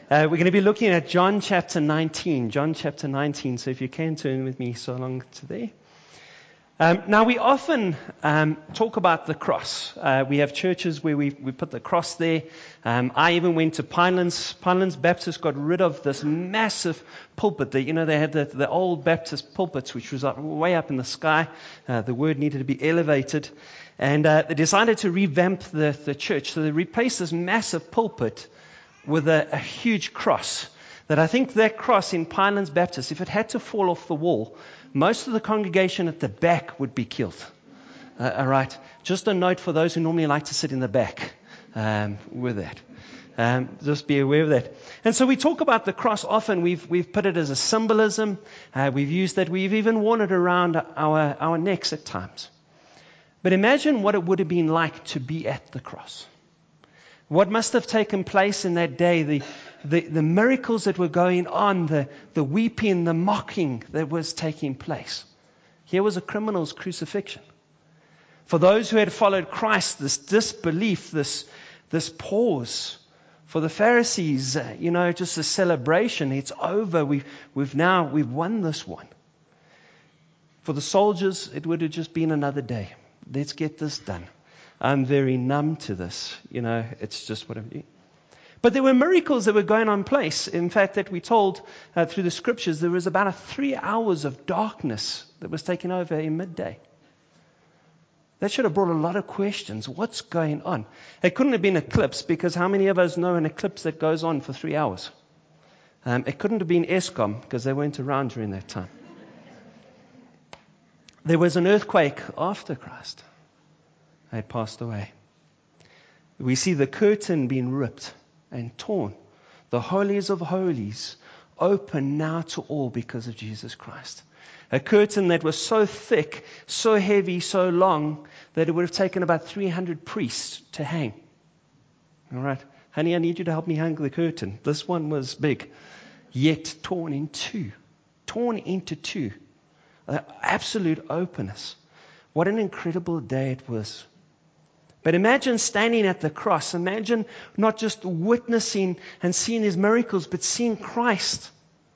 We're going to be looking at John chapter 19. John chapter 19. So if you can turn with me so along to there. Now we often talk about the cross. We have churches where we put the cross there. I even went to Pinelands. Pinelands Baptist got rid of this massive pulpit. They had the old Baptist pulpits, which was way up in the sky. The word needed to be elevated. And they decided to revamp the church. So they replaced this massive pulpit with a huge cross. That I think that cross in Pinelands Baptist, if it had to fall off the wall, most of the congregation at the back would be killed. All right. Just a note for those who normally like to sit in the back with that. Just be aware of that. And so we talk about the cross often. We've put it as a symbolism. We've used that. We've even worn it around our necks at times. But imagine what it would have been like to be at the cross. What must have taken place in that day, the miracles that were going on, the weeping, the mocking that was taking place. Here was a criminal's crucifixion. For those who had followed Christ, this disbelief, this pause. For the Pharisees, just a celebration. It's over. We've won this one. For the soldiers, it would have just been another day. Let's get this done. I'm very numb to this. It's just what I'm doing. But there were miracles that were going on place. In fact, that we told through the scriptures, there was about 3 hours of darkness that was taken over in midday. That should have brought a lot of questions. What's going on? It couldn't have been an eclipse, because how many of us know an eclipse that goes on for 3 hours? It couldn't have been Eskom, because they weren't around during that time. There was an earthquake after Christ had passed away. We see the curtain being ripped and torn. The holies of holies open now to all because of Jesus Christ. A curtain that was so thick, so heavy, so long, that it would have taken about 300 priests to hang. All right. Honey, I need you to help me hang the curtain. This one was big, yet torn in two. Torn into two. Absolute openness. What an incredible day it was. But imagine standing at the cross. Imagine not just witnessing and seeing His miracles, but seeing Christ,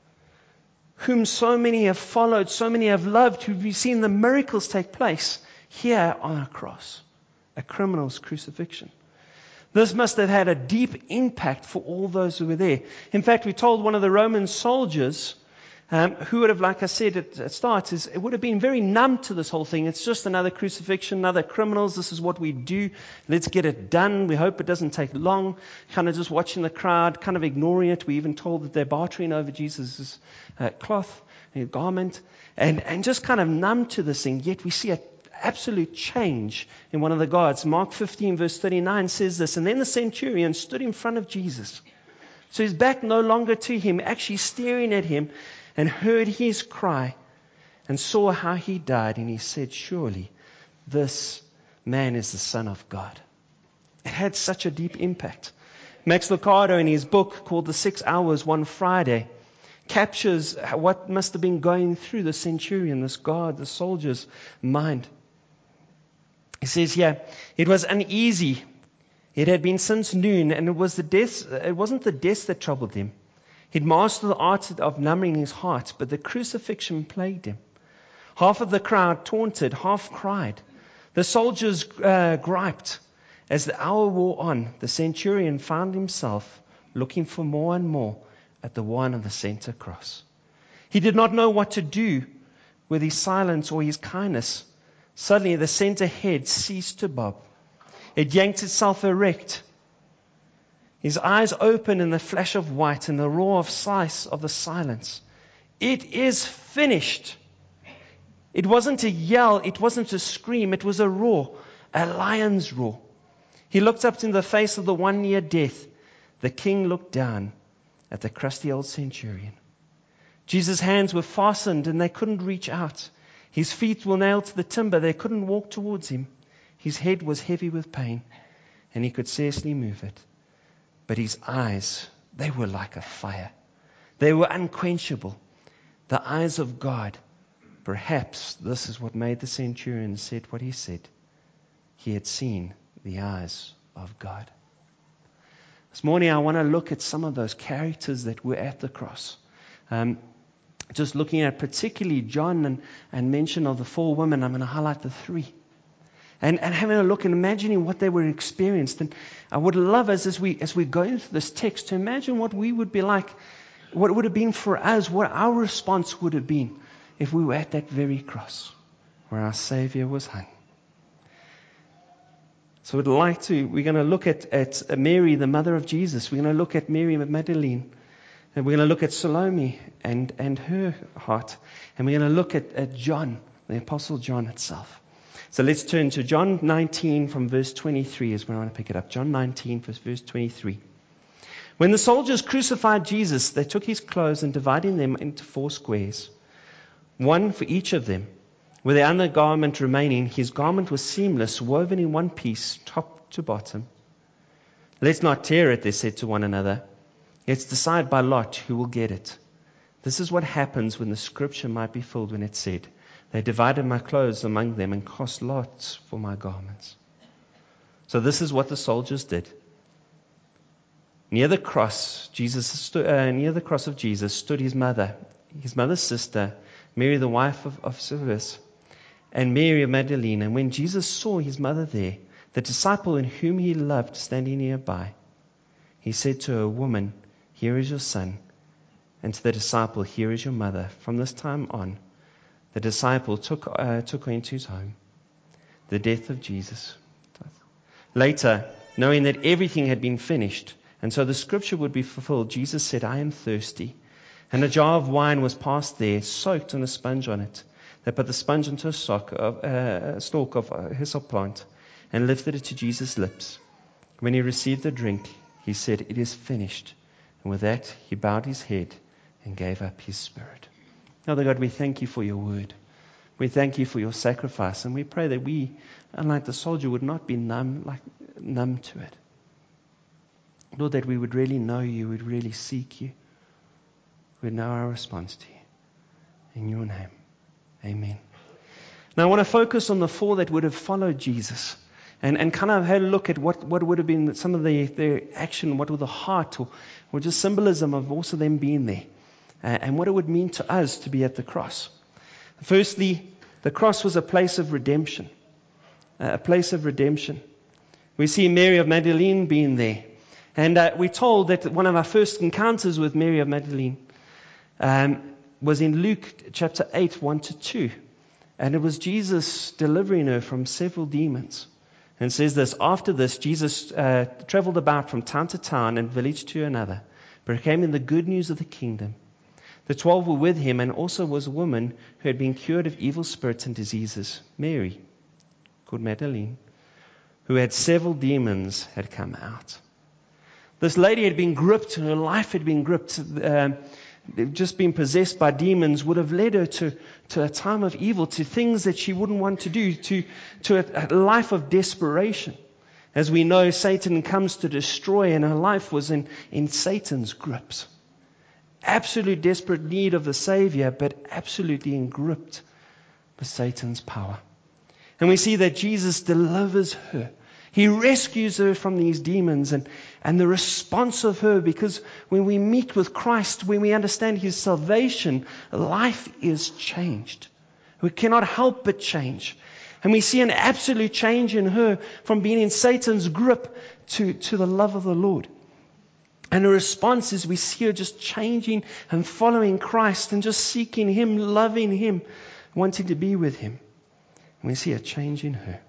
whom so many have followed, so many have loved, who've seen the miracles take place here on a cross, a criminal's crucifixion. This must have had a deep impact for all those who were there. In fact, we told one of the Roman soldiers, who would have, like I said at the start, it would have been very numb to this whole thing. It's just another crucifixion, another criminals. This is what we do. Let's get it done. We hope it doesn't take long. Kind of just watching the crowd, kind of ignoring it. We even told that they're bartering over Jesus' cloth, garment, and just kind of numb to this thing. Yet we see an absolute change in one of the guards. Mark 15 verse 39 says this, and then the centurion stood in front of Jesus. So his back no longer to him, actually staring at him, and heard his cry and saw how he died. And he said, surely this man is the Son of God. It had such a deep impact. Max Lucado, in his book called The 6 Hours One Friday, captures what must have been going through the centurion, this guard, the soldier's mind. He says here, it was uneasy. It had been since noon, and it wasn't the death that troubled him. He'd mastered the art of numbing his heart, but the crucifixion plagued him. Half of the crowd taunted, half cried. The soldiers griped. As the hour wore on, the centurion found himself looking for more and more at the one on the center cross. He did not know what to do with his silence or his kindness. Suddenly, the center head ceased to bob. It yanked itself erect. His eyes opened in the flash of white and the roar of the silence. It is finished. It wasn't a yell. It wasn't a scream. It was a roar, a lion's roar. He looked up in the face of the one near death. The king looked down at the crusty old centurion. Jesus' hands were fastened and they couldn't reach out. His feet were nailed to the timber. They couldn't walk towards him. His head was heavy with pain and he could scarcely move it. But his eyes, they were like a fire. They were unquenchable. The eyes of God. Perhaps this is what made the centurion said what he said. He had seen the eyes of God. This morning I want to look at some of those characters that were at the cross. Just looking at particularly John and mention of the 4 women, I'm going to highlight the 3. And having a look and imagining what they were experienced. And I would love us as we go into this text to imagine what we would be like, what it would have been for us, what our response would have been if we were at that very cross where our Savior was hung. So we're going to look at Mary, the mother of Jesus. We're going to look at Mary Magdalene. And we're going to look at Salome and her heart. And we're going to look at John, the Apostle John itself. So let's turn to John 19 from verse 23 is where I want to pick it up. John 19 verse 23. When the soldiers crucified Jesus, they took his clothes and dividing them into 4 squares, one for each of them. With the undergarment remaining, his garment was seamless, woven in one piece, top to bottom. Let's not tear it, they said to one another. Let's decide by lot who will get it. This is what happens when the scripture might be filled when it said, they divided my clothes among them and cast lots for my garments. So this is what the soldiers did. Near the cross of Jesus stood his mother's sister, Mary, the wife of Clopas, and Mary of Magdalene. And when Jesus saw his mother there, the disciple in whom he loved standing nearby, he said to her, Woman, here is your son. And to the disciple, here is your mother. From this time on, the disciple took her into his home. The death of Jesus. Later, knowing that everything had been finished, and so the scripture would be fulfilled, Jesus said, I am thirsty. And a jar of wine was passed there, soaked in a sponge on it. They put the sponge into a stalk of a hyssop plant and lifted it to Jesus' lips. When he received the drink, he said, It is finished. And with that, he bowed his head and gave up his spirit. Father God, we thank you for your word. We thank you for your sacrifice. And we pray that we, unlike the soldier, would not be numb to it. Lord, that we would really know you, would really seek you. We would know our response to you. In your name, amen. Now I want to focus on the 4 that would have followed Jesus. And kind of had a look at what would have been some of their action, what were the heart, or just symbolism of also them being there. And what it would mean to us to be at the cross. Firstly, the cross was a place of redemption. A place of redemption. We see Mary of Magdalene being there. And we're told that one of our first encounters with Mary of Magdalene was in Luke chapter 8, 1-2. And it was Jesus delivering her from several demons. And it says this, after this, Jesus traveled about from town to town and village to another, proclaiming the good news of the kingdom. The 12 were with him, and also was a woman who had been cured of evil spirits and diseases, Mary, called Magdalene, who had several demons had come out. This lady had been gripped, her life had been gripped, just being possessed by demons would have led her to a time of evil, to things that she wouldn't want to do, to a life of desperation. As we know, Satan comes to destroy, and her life was in Satan's grips. Absolute desperate need of the Savior, but absolutely engripped by Satan's power. And we see that Jesus delivers her. He rescues her from these demons, and the response of her, because when we meet with Christ, when we understand His salvation, life is changed. We cannot help but change. And we see an absolute change in her from being in Satan's grip to the love of the Lord. And the response is we see her just changing and following Christ and just seeking Him, loving Him, wanting to be with Him. And we see a change in her.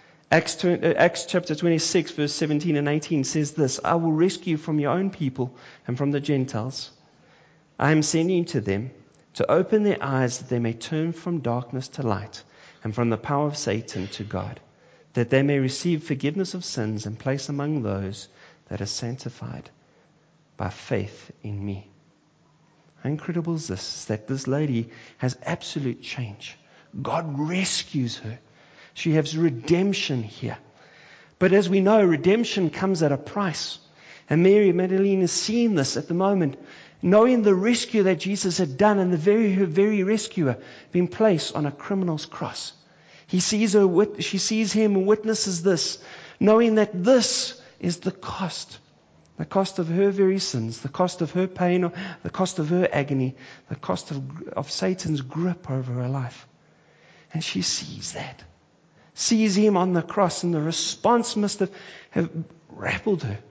Acts chapter 26, verse 17 and 18 says this, I will rescue you from your own people and from the Gentiles. I am sending you to them to open their eyes that they may turn from darkness to light and from the power of Satan to God, that they may receive forgiveness of sins and place among those that are sanctified by faith in me. How incredible is this, that this lady has absolute change. God rescues her. She has redemption here. But as we know, redemption comes at a price. And Mary Magdalene is seeing this at the moment, knowing the rescue that Jesus had done and her very rescuer being placed on a criminal's cross. She sees him and witnesses this, knowing that this is the cost The cost of her very sins, the cost of her pain, the cost of her agony, the cost of Satan's grip over her life. And she sees that. Sees him on the cross, and the response must have rattled her.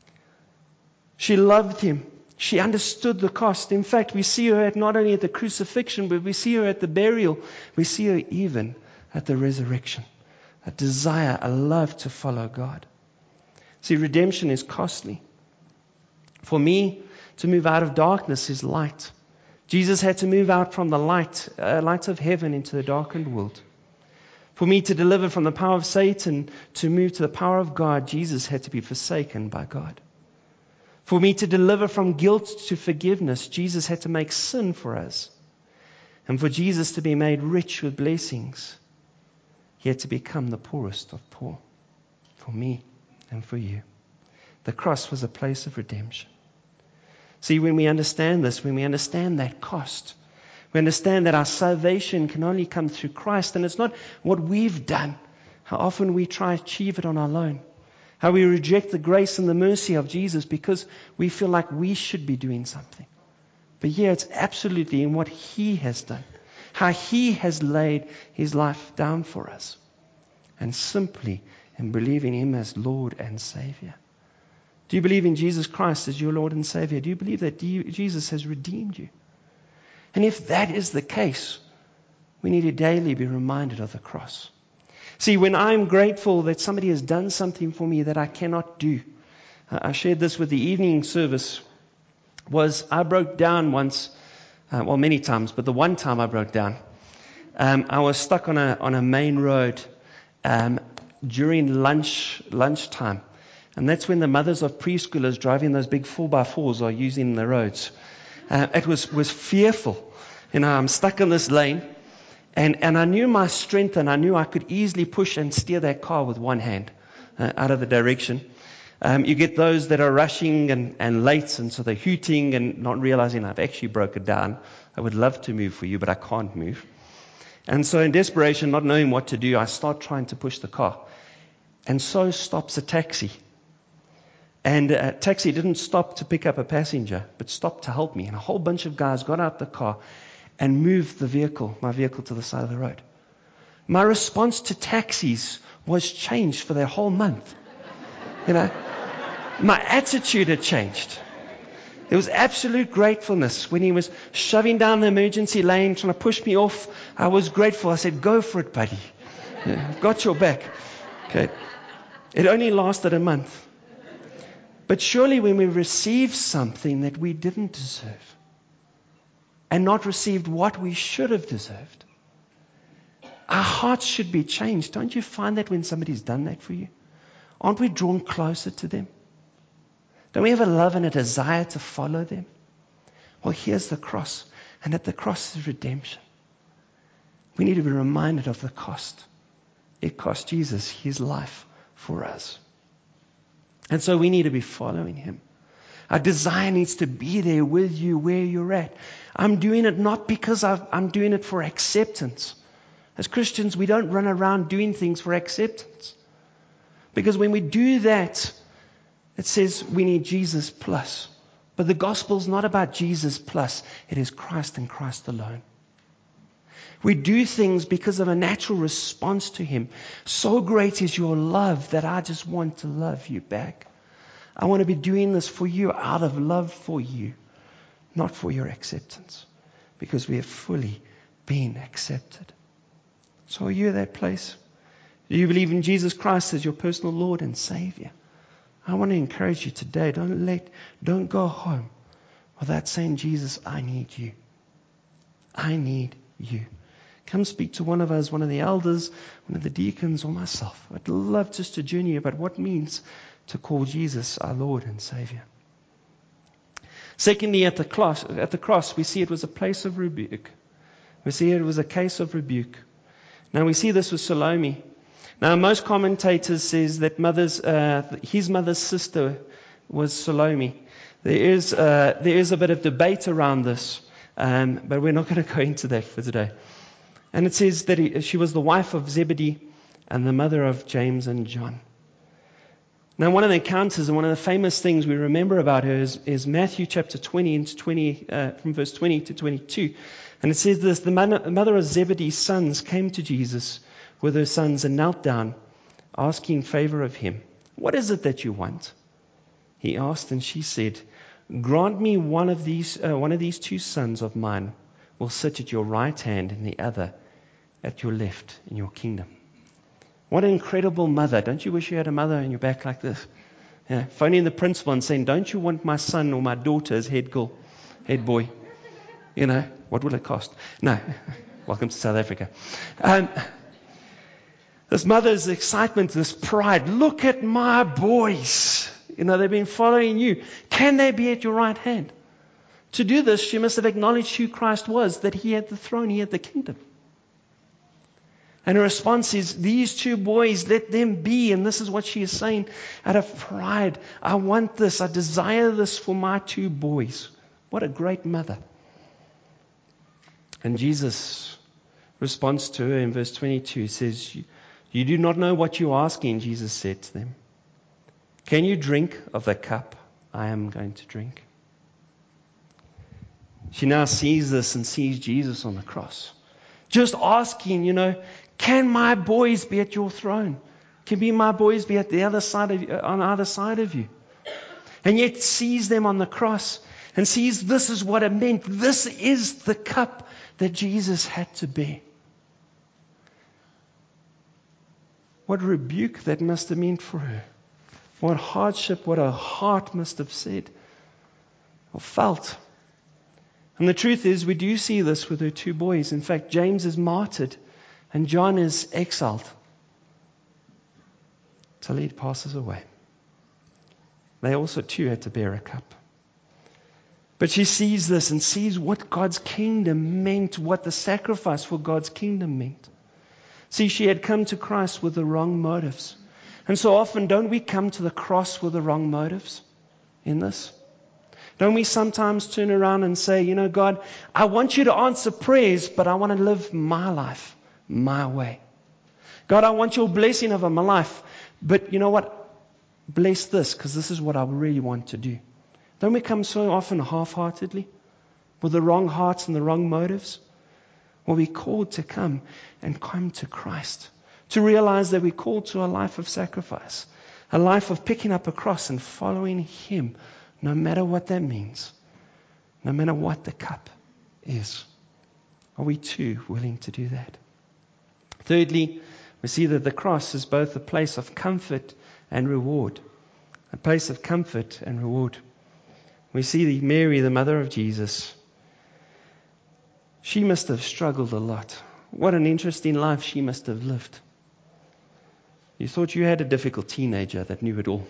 She loved him. She understood the cost. In fact, we see her not only at the crucifixion, but we see her at the burial. We see her even at the resurrection. A desire, a love to follow God. See, redemption is costly. For me, to move out of darkness is light. Jesus had to move out from the light of heaven into the darkened world. For me to deliver from the power of Satan to move to the power of God, Jesus had to be forsaken by God. For me to deliver from guilt to forgiveness, Jesus had to make sin for us. And for Jesus to be made rich with blessings, he had to become the poorest of poor. For me and for you. The cross was a place of redemption. See, when we understand this, when we understand that cost, we understand that our salvation can only come through Christ, and it's not what we've done, how often we try to achieve it on our own, how we reject the grace and the mercy of Jesus because we feel like we should be doing something. But here it's absolutely in what he has done, how he has laid his life down for us, and simply in believing him as Lord and Savior. Do you believe in Jesus Christ as your Lord and Savior? Do you believe that Jesus has redeemed you? And if that is the case, we need to daily be reminded of the cross. See, when I'm grateful that somebody has done something for me that I cannot do, I shared this with the evening service, was I broke down once, many times, but the one time I broke down, I was stuck on a main road during lunchtime. And that's when the mothers of preschoolers driving those big 4x4s are using the roads. It was fearful. I'm stuck in this lane. And I knew my strength, and I knew I could easily push and steer that car with one hand out of the direction. You get those that are rushing and late, and so they're hooting and not realizing I've actually broken down. I would love to move for you, but I can't move. And so in desperation, not knowing what to do, I start trying to push the car. And so stops a taxi. And a taxi didn't stop to pick up a passenger, but stopped to help me. And a whole bunch of guys got out the car and moved my vehicle to the side of the road. My response to taxis was changed for their whole month. My attitude had changed. There was absolute gratefulness. When he was shoving down the emergency lane, trying to push me off, I was grateful. I said, "Go for it, buddy. I've got your back." Okay. It only lasted a month. But surely when we receive something that we didn't deserve and not received what we should have deserved, our hearts should be changed. Don't you find that when somebody's done that for you? Aren't we drawn closer to them? Don't we have a love and a desire to follow them? Well, here's the cross. And at the cross is redemption. We need to be reminded of the cost. It cost Jesus his life for us. And so we need to be following him. Our desire needs to be there with you where you're at. I'm doing it not because I'm doing it for acceptance. As Christians, we don't run around doing things for acceptance. Because when we do that, it says we need Jesus plus. But the gospel's not about Jesus plus. It is Christ and Christ alone. We do things because of a natural response to him. So great is your love that I just want to love you back. I want to be doing this for you out of love for you, not for your acceptance, because we have fully been accepted. So are you at that place? Do you believe in Jesus Christ as your personal Lord and Savior? I want to encourage you today. Don't go home without saying, "Jesus, I need you. I need you." Come speak to one of us, one of the elders, one of the deacons, or myself. I'd love just to journey you about what it means to call Jesus our Lord and Savior. Secondly, at the cross, we see it was a place of rebuke. We see it was a case of rebuke. Now we see this with Salome. Now most commentators says that his mother's sister was Salome. There is a bit of debate around this, but we're not going to go into that for today. And it says that she was the wife of Zebedee and the mother of James and John. Now, one of the encounters and one of the famous things we remember about her is Matthew chapter 20 into 20, from verse 20 to 22. And it says this: the mother of Zebedee's sons came to Jesus with her sons and knelt down, asking favor of him. What is it that you want? He asked, and she said, grant me one of these two sons of mine will sit at your right hand and the other at your left in your kingdom. What an incredible mother. Don't you wish you had a mother on your back like this? Yeah, phoning the principal and saying, don't you want my son or my daughter as head boy? You know, what will it cost? No. Welcome to South Africa. This mother's excitement, this pride. Look at my boys. You know, they've been following you. Can they be at your right hand? To do this, she must have acknowledged who Christ was, that he had the throne, he had the kingdom. And her response is, these two boys, let them be. And this is what she is saying out of pride. I want this. I desire this for my two boys. What a great mother. And Jesus' response to her in verse 22 says, you do not know what you are asking, Jesus said to them. Can you drink of the cup I am going to drink? She now sees this and sees Jesus on the cross. Just asking, can my boys be at your throne? Can my boys be at the other side of you, on either side of you? And yet sees them on the cross and sees this is what it meant. This is the cup that Jesus had to bear. What rebuke that must have meant for her. What hardship, what her heart must have said or felt. And the truth is, we do see this with her two boys. In fact, James is martyred and John is exiled till he passes away. They also too had to bear a cup. But she sees this and sees what God's kingdom meant, what the sacrifice for God's kingdom meant. See, she had come to Christ with the wrong motives. And so often, don't we come to the cross with the wrong motives in this? Don't we sometimes turn around and say, God, I want you to answer prayers, but I want to live my life my way. God, I want your blessing over my life, but you know what? Bless this, because this is what I really want to do. Don't we come so often half-heartedly with the wrong hearts and the wrong motives? Well, we're called to come to Christ, to realize that we're called to a life of sacrifice, a life of picking up a cross and following Him, no matter what that means, no matter what the cup is. Are we too willing to do that? Thirdly, we see that the cross is both a place of comfort and reward. A place of comfort and reward. We see Mary, the mother of Jesus. She must have struggled a lot. What an interesting life she must have lived. You thought you had a difficult teenager that knew it all.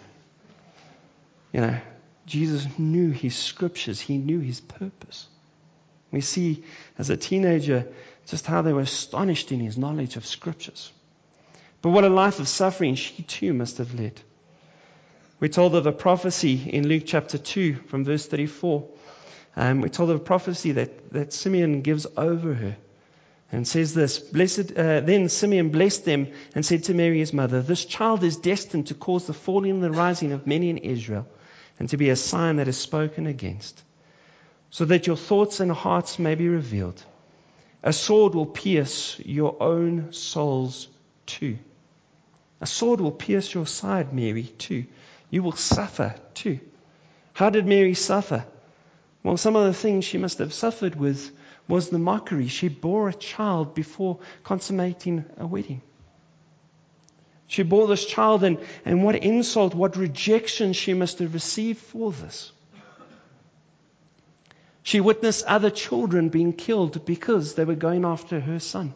Jesus knew his scriptures. He knew his purpose. We see as a teenager just how they were astonished in his knowledge of scriptures. But what a life of suffering she too must have led. We're told of a prophecy in Luke chapter 2 from verse 34. We're told of a prophecy that Simeon gives over her. And says this, then Simeon blessed them and said to Mary his mother, this child is destined to cause the falling and the rising of many in Israel, and to be a sign that is spoken against, so that your thoughts and hearts may be revealed. A sword will pierce your own souls too. A sword will pierce your side, Mary, too. You will suffer too. How did Mary suffer? Well, some of the things she must have suffered with was the mockery. She bore a child before consummating a wedding. She bore this child, and what insult, what rejection she must have received for this. She witnessed other children being killed because they were going after her son.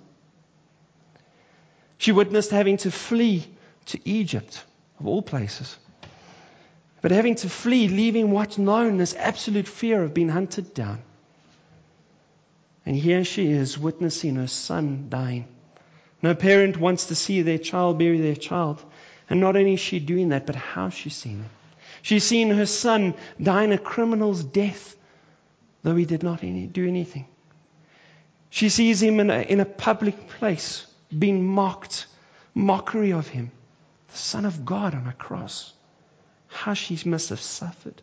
She witnessed having to flee to Egypt, of all places. But having to flee, leaving what's known as absolute fear of being hunted down. And here she is witnessing her son dying. No parent wants to see their child bury their child. And not only is she doing that, but how she's seen it. She's seen her son dying a criminal's death, though he did not do anything. She sees him in a public place, being mocked, mockery of him, the Son of God on a cross. How she must have suffered.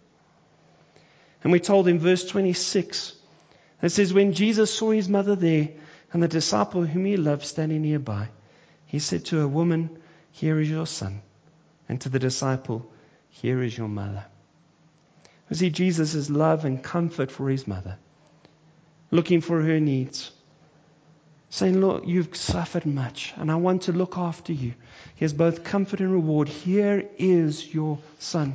And we're told in verse 26, it says, when Jesus saw his mother there and the disciple whom he loved standing nearby, he said to her, woman, here is your son. And to the disciple, here is your mother. You see Jesus' love and comfort for his mother, looking for her needs, saying, Lord, you've suffered much, and I want to look after you. Here's both comfort and reward. Here is your son.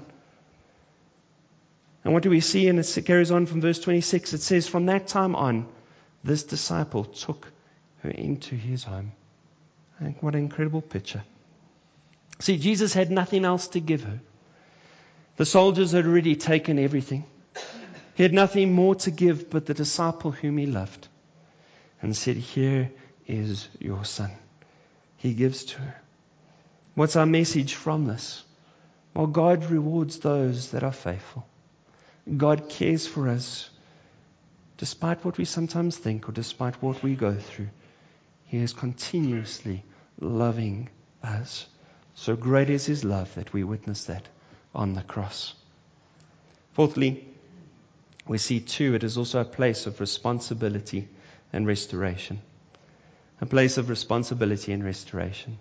And what do we see? And it carries on from verse 26. It says, from that time on, this disciple took her into his home. And what an incredible picture. See, Jesus had nothing else to give her. The soldiers had already taken everything. He had nothing more to give but the disciple whom he loved. And said, here is your son. He gives to her. What's our message from this? Well, God rewards those that are faithful. God cares for us. Despite what we sometimes think or despite what we go through, He is continuously loving us. So great is His love that we witness that on the cross. Fourthly, we see too, it is also a place of responsibility and restoration. A place of responsibility and restoration.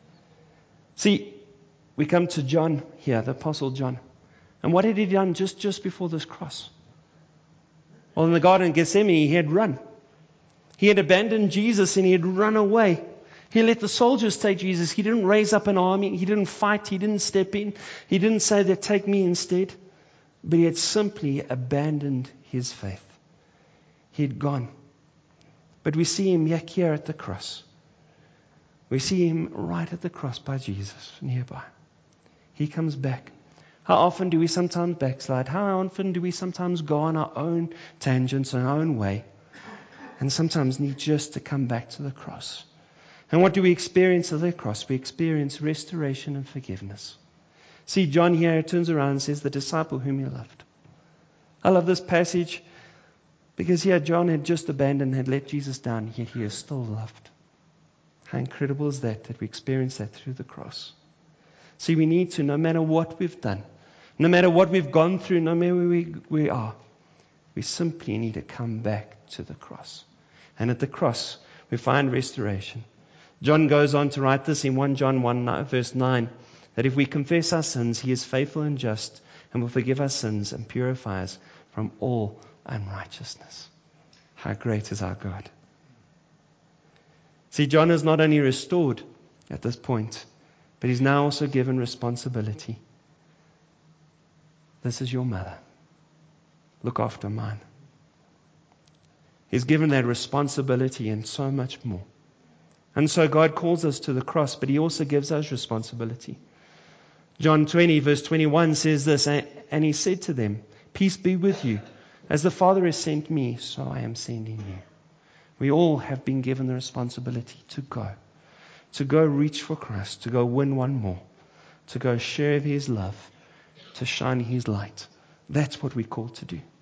See, we come to John here, the Apostle John. And what had he done just before this cross? Well, in the Garden of Gethsemane, he had run. He had abandoned Jesus and he had run away. He let the soldiers take Jesus. He didn't raise up an army. He didn't fight. He didn't step in. He didn't say that, take me instead. But he had simply abandoned his faith. He had gone. But we see him back here at the cross. We see him right at the cross by Jesus, nearby. He comes back. How often do we sometimes backslide? How often do we sometimes go on our own tangents, our own way, and sometimes need just to come back to the cross? And what do we experience at the cross? We experience restoration and forgiveness. See, John here turns around and says, the disciple whom he loved. I love this passage because here John had just abandoned, had let Jesus down, yet he is still loved. How incredible is that we experience that through the cross. See, we need to, no matter what we've done, no matter what we've gone through, no matter where we are, we simply need to come back to the cross. And at the cross, we find restoration. John goes on to write this in 1 John 1 verse 9, that if we confess our sins, He is faithful and just and will forgive our sins and purify us from all unrighteousness. How great is our God. See, John is not only restored at this point, but he's now also given responsibility. This is your mother. Look after mine. He's given that responsibility and so much more. And so God calls us to the cross, but He also gives us responsibility. John 20 verse 21 says this, and He said to them, peace be with you. As the Father has sent me, so I am sending you. We all have been given the responsibility to go reach for Christ, to go win one more, to go share His love, to shine His light. That's what we're called to do.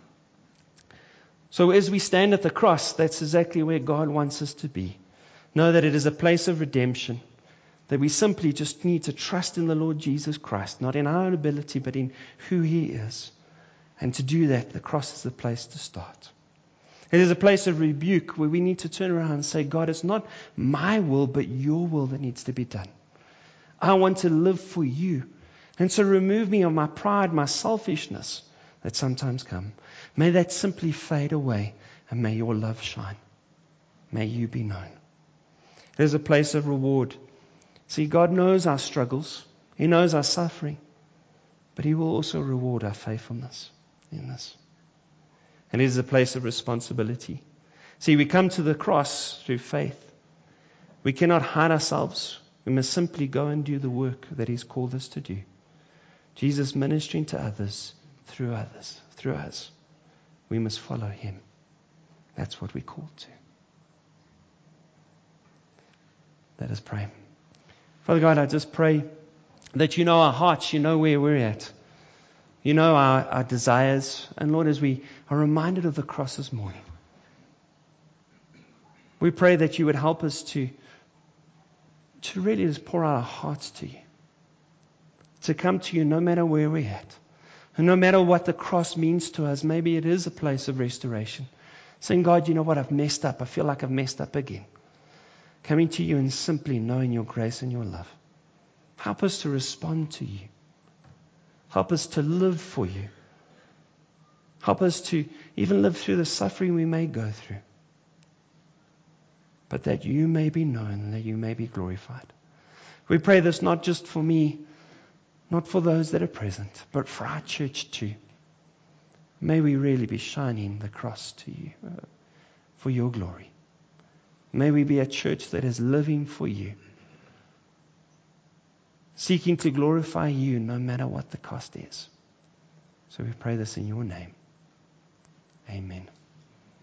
So as we stand at the cross, that's exactly where God wants us to be. Know that it is a place of redemption, that we simply just need to trust in the Lord Jesus Christ, not in our own ability, but in who He is. And to do that, the cross is the place to start. It is a place of rebuke where we need to turn around and say, God, it's not my will, but your will that needs to be done. I want to live for you. And so remove me of my pride, my selfishness that sometimes come. May that simply fade away and may your love shine. May you be known. It is a place of reward. See, God knows our struggles. He knows our suffering. But He will also reward our faithfulness in this. And it is a place of responsibility. See, we come to the cross through faith. We cannot hide ourselves. We must simply go and do the work that He's called us to do. Jesus ministering to others, through us. We must follow Him. That's what we're called to. Let us pray. Father God, I just pray that you know our hearts, you know where we're at. You know our desires. And Lord, as we are reminded of the cross this morning, we pray that you would help us to really just pour out our hearts to you. to come to you no matter where we're at. And no matter what the cross means to us, maybe it is a place of restoration. Saying, God, you know what? I've messed up. I feel like I've messed up again. Coming to you and simply knowing your grace and your love. Help us to respond to you. Help us to live for you. Help us to even live through the suffering we may go through. But that you may be known and that you may be glorified. We pray this not just for me, not for those that are present, but for our church too. May we really be shining the cross to you for your glory. May we be a church that is living for you, seeking to glorify you no matter what the cost is. So we pray this in your name. Amen.